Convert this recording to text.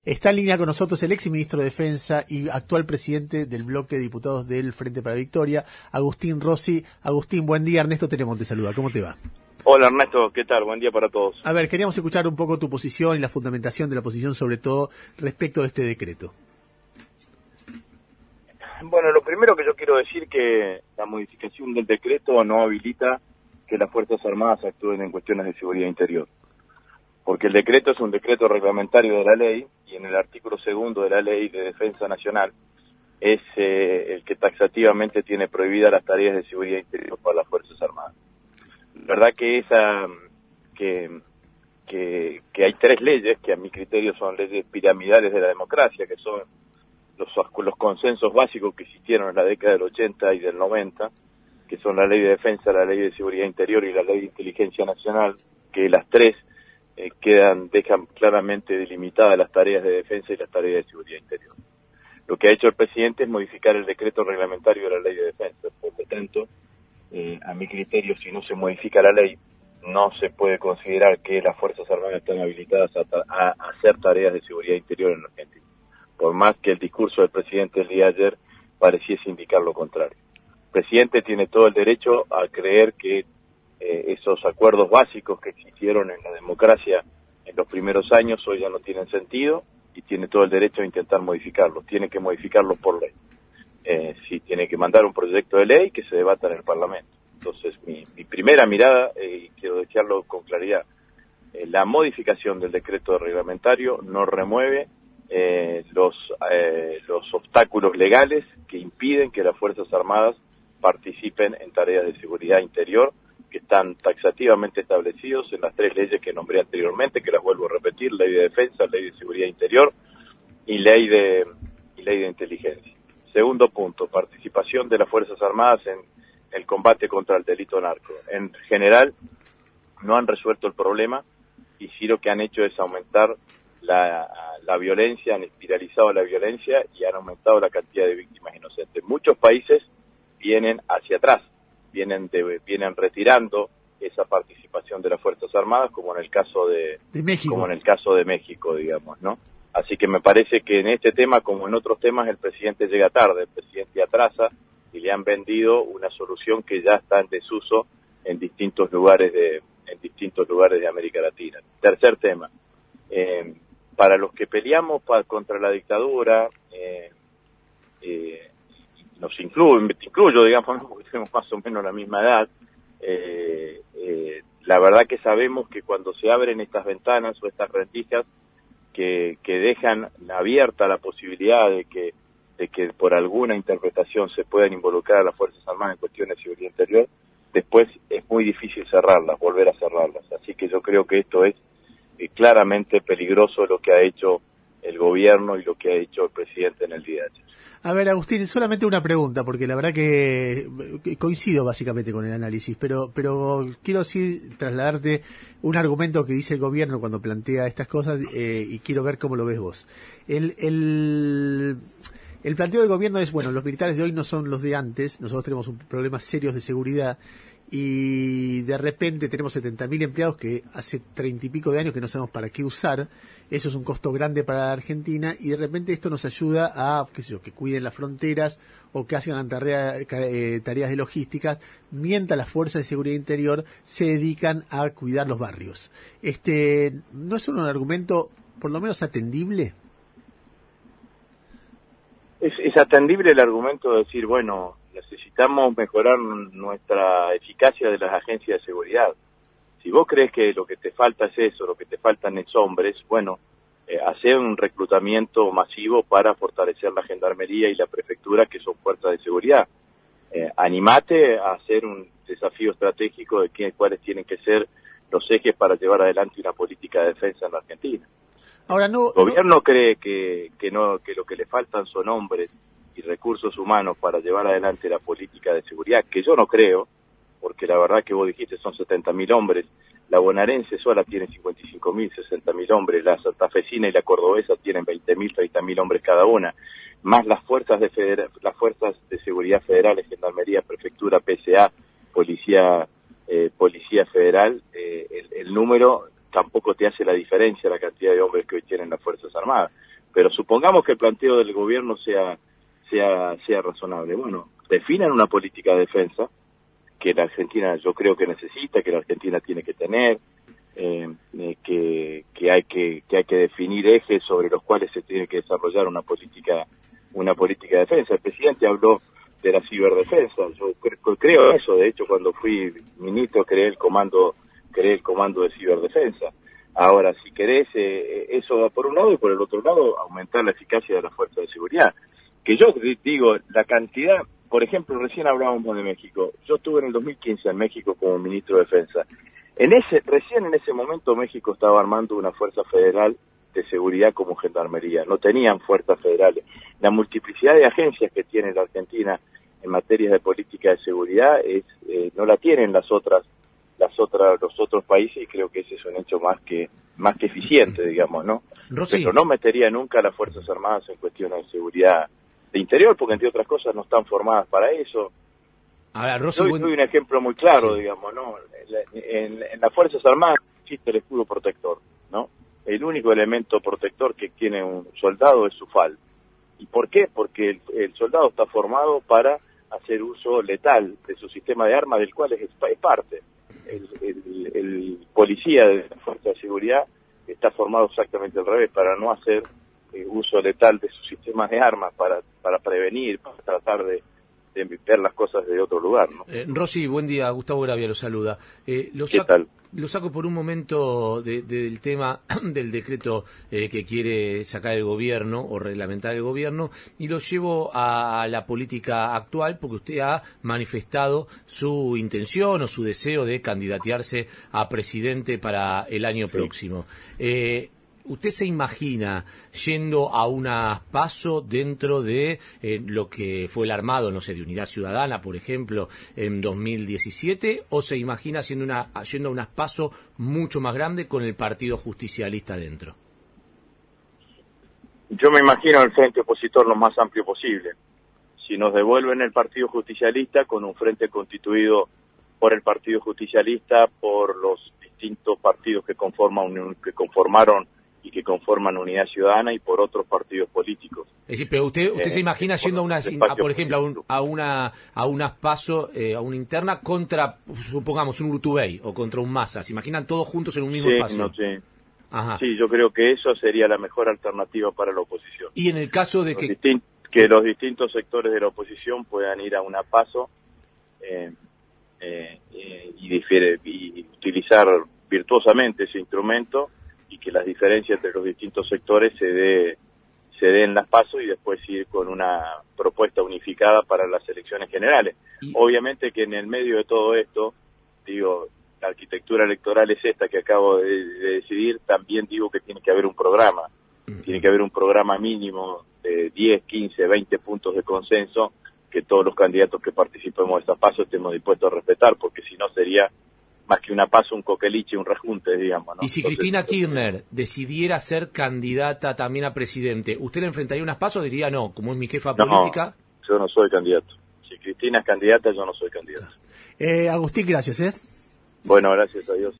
Está en línea con nosotros el ex ministro de Defensa y actual presidente del bloque de diputados del Frente para la Victoria, Agustín Rossi. Agustín, buen día. Ernesto Tenemos te saluda. ¿Cómo te va? Hola Ernesto, ¿qué tal? Buen día para todos. A ver, queríamos escuchar un poco tu posición y la fundamentación de la posición, sobre todo respecto de este decreto. Bueno, lo primero que yo quiero decir que la modificación del decreto no habilita que las Fuerzas Armadas actúen en cuestiones de seguridad interior. Porque el decreto es un decreto reglamentario de la ley y en el artículo 2 de la Ley de Defensa Nacional es el que taxativamente tiene prohibidas las tareas de seguridad interior para las Fuerzas Armadas. La verdad que que hay tres leyes que a mi criterio son leyes piramidales de la democracia, que son los consensos básicos que existieron en la década del 80 y del 90, que son la Ley de Defensa, la Ley de Seguridad Interior y la Ley de Inteligencia Nacional, que las tres dejan claramente delimitadas las tareas de defensa y las tareas de seguridad interior. Lo que ha hecho el presidente es modificar el decreto reglamentario de la Ley de Defensa. Por lo tanto, a mi criterio, si no se modifica la ley, no se puede considerar que las Fuerzas Armadas están habilitadas a hacer tareas de seguridad interior en la Argentina. Por más que el discurso del presidente el día de ayer pareciese indicar lo contrario. El presidente tiene todo el derecho a creer que esos acuerdos básicos que existieron en la democracia en los primeros años hoy ya no tienen sentido y tiene todo el derecho a intentar modificarlos. Tiene que modificarlos por ley. Sí, tiene que mandar un proyecto de ley que se debata en el Parlamento. Entonces, mi primera mirada, y quiero decirlo con claridad, la modificación del decreto reglamentario no remueve los obstáculos legales que impiden que las Fuerzas Armadas participen en tareas de seguridad interior que están taxativamente establecidos en las tres leyes que nombré anteriormente, que las vuelvo a repetir: Ley de Defensa, Ley de Seguridad Interior y Ley de Inteligencia. Segundo punto, participación de las Fuerzas Armadas en el combate contra el delito narco. En general, no han resuelto el problema y sí lo que han hecho es aumentar la violencia, han espiralizado la violencia y han aumentado la cantidad de víctimas inocentes. Muchos países vienen hacia atrás, vienen retirando esa participación de las Fuerzas Armadas, como en el caso de México. Como en el caso de México, digamos, ¿no? Así que me parece que en este tema, como en otros temas, el presidente llega tarde, el presidente atrasa y le han vendido una solución que ya está en desuso en distintos lugares de América Latina. Tercer tema, para los que peleamos contra la dictadura, nos incluyo, digamos, porque tenemos más o menos la misma edad, la verdad que sabemos que cuando se abren estas ventanas o estas rendijas que dejan abierta la posibilidad de que por alguna interpretación se puedan involucrar a las Fuerzas Armadas en cuestiones de seguridad interior, después es muy difícil volver a cerrarlas. Así que yo creo que esto es claramente peligroso lo que ha hecho el gobierno y lo que ha hecho el presidente en el día de ayer. A ver, Agustín, solamente una pregunta, porque la verdad que coincido básicamente con el análisis, pero quiero sí trasladarte un argumento que dice el gobierno cuando plantea estas cosas y quiero ver cómo lo ves vos. El planteo del gobierno es, bueno, los militares de hoy no son los de antes, nosotros tenemos problemas serios de seguridad y de repente tenemos 70.000 empleados que hace 30 y pico de años que no sabemos para qué usar. Eso es un costo grande para la Argentina y de repente esto nos ayuda a, qué sé yo, que cuiden las fronteras o que hagan tareas de logísticas, mientras las fuerzas de seguridad interior se dedican a cuidar los barrios. ¿No es un argumento por lo menos atendible? Es atendible el argumento de decir, bueno, necesitamos mejorar nuestra eficacia de las agencias de seguridad. Si vos crees que lo que te falta es eso, lo que te faltan es hombres, bueno, hacer un reclutamiento masivo para fortalecer la gendarmería y la prefectura, que son fuerzas de seguridad. Animate a hacer un desafío estratégico de cuáles tienen que ser los ejes para llevar adelante una política de defensa en la Argentina. Ahora, El gobierno cree que lo que le faltan son hombres y recursos humanos para llevar adelante la política de seguridad, que yo no creo, porque la verdad que vos dijiste son 70.000 hombres, la bonaerense sola tiene 55.000, 60.000 hombres, la santafesina y la cordobesa tienen 20.000, 30.000 hombres cada una, más las fuerzas de seguridad federales, gendarmería, prefectura, PSA, policía federal, el número tampoco te hace la diferencia la cantidad de hombres que hoy tienen las Fuerzas Armadas. Pero supongamos que el planteo del gobierno sea razonable. Bueno, definan una política de defensa que la Argentina yo creo que necesita, que la Argentina tiene que tener, que hay que definir ejes sobre los cuales se tiene que desarrollar una política de defensa. El presidente habló de la ciberdefensa. Yo creo eso. De hecho, cuando fui ministro creé el comando de ciberdefensa. Ahora, si querés, eso va por un lado, y por el otro lado aumentar la eficacia de las fuerzas de seguridad. Que yo digo, la cantidad, por ejemplo, recién hablábamos de México. Yo estuve en el 2015 en México como ministro de Defensa. Recién en ese momento México estaba armando una fuerza federal de seguridad como gendarmería. No tenían fuerzas federales. La multiplicidad de agencias que tiene la Argentina en materia de política de seguridad no la tienen los otros países, y creo que ese es un hecho más que eficiente, digamos, ¿no? Rossi. Pero no metería nunca a las Fuerzas Armadas en cuestiones de seguridad de interior, porque entre otras cosas no están formadas para eso. Ahora, Rossi, Yo doy un ejemplo muy claro, sí. Digamos, ¿no? En las Fuerzas Armadas existe el escudo protector, ¿no? El único elemento protector que tiene un soldado es su FAL. ¿Y por qué? Porque el soldado está formado para hacer uso letal de su sistema de armas, del cual es parte. El policía de la fuerza de seguridad está formado exactamente al revés, para no hacer uso letal de sus sistemas de armas, para prevenir, para tratar de ver las cosas de otro lugar, ¿no? Rossi, buen día. Gustavo Gravia lo saluda. ¿Qué tal? Lo saco por un momento del tema del decreto que quiere sacar el gobierno o reglamentar el gobierno, y lo llevo a la política actual, porque usted ha manifestado su intención o su deseo de candidatearse a presidente para el año próximo. ¿Usted se imagina yendo a unas PASO dentro de lo que fue el armado, no sé, de Unidad Ciudadana, por ejemplo, en 2017? ¿O se imagina yendo a unas PASO mucho más grandes con el Partido Justicialista dentro? Yo me imagino el frente opositor lo más amplio posible. Si nos devuelven el Partido Justicialista, con un frente constituido por el Partido Justicialista, por los distintos partidos que conformaron y que conforman Unidad Ciudadana, y por otros partidos políticos. Es decir, pero usted se imagina yendo por ejemplo, a unas PASO, a una interna contra, supongamos, un Urtubey o contra un Massa. ¿Se imaginan todos juntos en un mismo espacio? No, sí. Ajá. Sí, yo creo que eso sería la mejor alternativa para la oposición. Y en el caso de que los distintos sectores de la oposición puedan ir a una PASO y utilizar virtuosamente ese instrumento, y que las diferencias entre los distintos sectores se den las PASO, y después ir con una propuesta unificada para las elecciones generales. Obviamente que en el medio de todo esto, digo, la arquitectura electoral es esta que acabo de decidir. También digo que tiene que haber un programa. Tiene que haber un programa mínimo de 10, 15, 20 puntos de consenso, que todos los candidatos que participemos de esta PASO estemos dispuestos a respetar, porque si no sería más que una PASO, un coqueliche, un rejunte, digamos, ¿no? Y si Cristina Kirchner decidiera ser candidata también a presidente, ¿usted le enfrentaría unas PASO o diría no, como es mi jefa política? No, yo no soy candidato. Si Cristina es candidata, yo no soy candidato. Agustín, gracias, Bueno, gracias a Dios.